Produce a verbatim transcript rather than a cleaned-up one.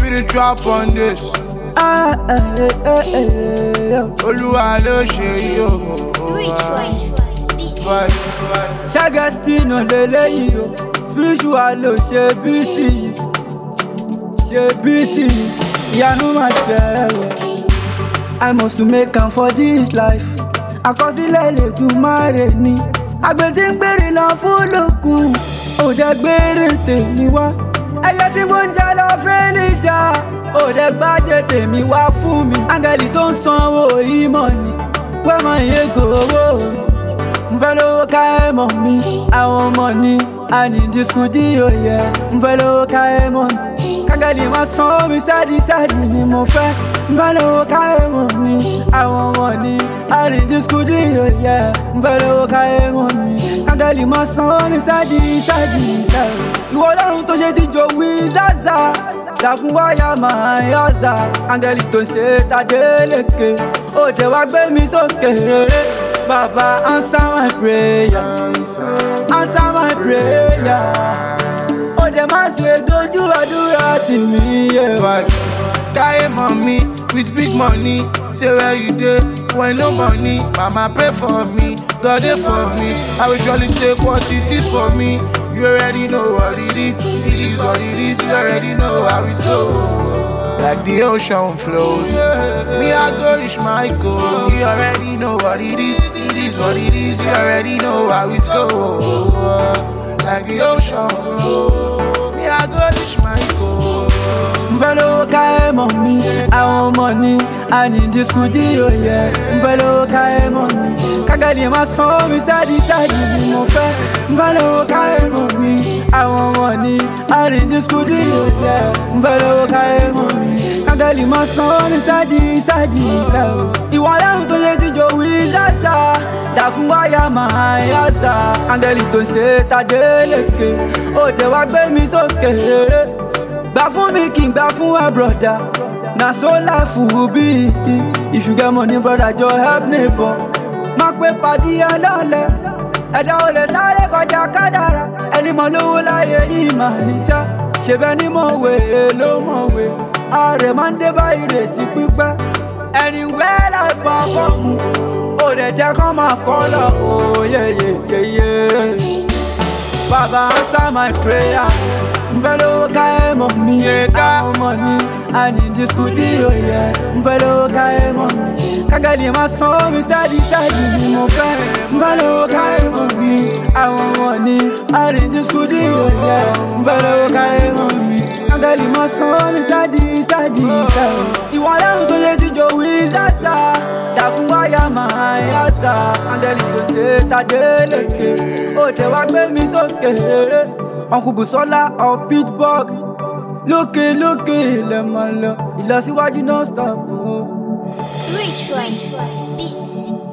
be the trap on this. Ah, eh, eh, eh, eh, eh. Oluwa lo ṣe yo. Rich boy. Ṣàgẹ́stìnà lélẹ́yìí o, spiritual ló ṣe bíìtì yìí, ṣe bíìtì yìí, ìyanu máa ṣẹlẹ̀. I must to make am for this life. Àkọsílẹ̀ Elédùmarè ni. Àgbẹ̀ tí ń gbèrè lọ fún lókun, òde gbèrè tèmi wá. Ẹyẹ tí mo ń jẹ lọ fẹ́ níjà, òde gbájẹ tèmi wá fún mi. Áńgẹ́lì tó ń sanwó ìmọ̀ ni, wẹ́mọ̀ ìyẹn gòwó. Mo fẹ́ lówó ká ẹ mọ̀ mi, àwọn ọmọ ni a ní dísùkúdì òye. Mo fẹ́ lówó ká ẹ mọ̀ mi, kángẹ́lì máa san mi steady steady ni mo fẹ́. Mo fẹ́ lówó ká ẹ mọ̀ mi, àwọn ọmọ ni a ní dísùkúdì òye. Mo fẹ́ lówó ká ẹ mọ̀ mi, kángẹ́lì máa san mi steady steady steady. Ìwọ Ọlọ́run tó ṣe díjọ wí záza, dàkún wáyà máa yọ̀ọ̀zà. Áńgẹ́lì tó ń ṣe tàdélékè, ó jẹ́ wá gbé mi sókè rere. Baba, answer my prayer, answer my prayer. Oh, the man say, don't you adore to me, yeah. Carry mommy with big money, say where you dey when no money. Mama pray for me, God dey for me. I will surely take what it is for me. You already know what it is, it is what it is. You already know how it goes. Like the ocean flows, me I go reach my goal. You already know what it is, it is what it is. You already know how it goes. Like the ocean flows, me I go reach my goal. Mo fẹ́ lówó ká ẹ mọ̀ mi, àwọn ọmọ ni a ní dísùkúdì òye. Mo fẹ́ lówó ká ẹ mọ̀ mi, kángẹ́lì máa san mi steady steady ni mo fẹ́. Mo fẹ́ lówó ká ẹ mọ̀ mi, àwọn ọmọ ni a ní dísùkúdì òye. Mo fẹ́ lówó ká ẹ mọ̀ mi, kángẹ́lì máa san mi steady steady steady. Ìwọ Ọlọ́run tó ṣe díjọ wí záza, dàkún wáyà máa yọ̀ọ̀zà. Áńgẹ́lì tó ń ṣe tàdélékè, ó jẹ́ wá gbé mi sókè rere. Gbà fún mi kí n gbà fún wa broda, na so life will be. If you get money brother, just help neighbor. Má pé pàdí ẹ lọ́lẹ̀, ẹ̀dá ò lè sáré kọjá kádàrá. Ẹni mọ̀ lówó láyé yìí mà níṣẹ́, ṣèbẹ́ ní mọ̀wé ló mọ̀wé. Ààrẹ máa ń dé bá ìrètí pípẹ́. Ẹni wẹ́ láì pa fọ́ọ̀mù, ó lè jẹ́ kó máa fọ́lọ̀ òyeyeyeye. Baba answer my prayer. Mo fẹ́ lówó ká ẹ mọ̀ mi, àwọn ọmọ ni a ní dísùkúdì òye. Mo fẹ́ lówó ká ẹ mọ̀ mi, kángẹ́lì máa san mi steady steady ni mo fẹ́. Mo fẹ́ lówó ká ẹ mọ̀ mi, àwọn ọmọ ni a ní dísùkúdì òye. Mo fẹ́ lówó ká ẹ mọ̀ mi, kángẹ́lì máa san mi steady steady steady. Ìwọ Ọlọ́run tó ṣe díjọ wí záza, dàkún wáyà máa yọ̀ọ̀zà. Áńgẹ́lì tó ṣe tàdélékè, ó jẹ́ wá gbé mi sókè rere. Uncle Busola of Pittsburgh, lókè lókè lẹ máa lọ, ìlọsíwájú non stop. Rich boy. Beats.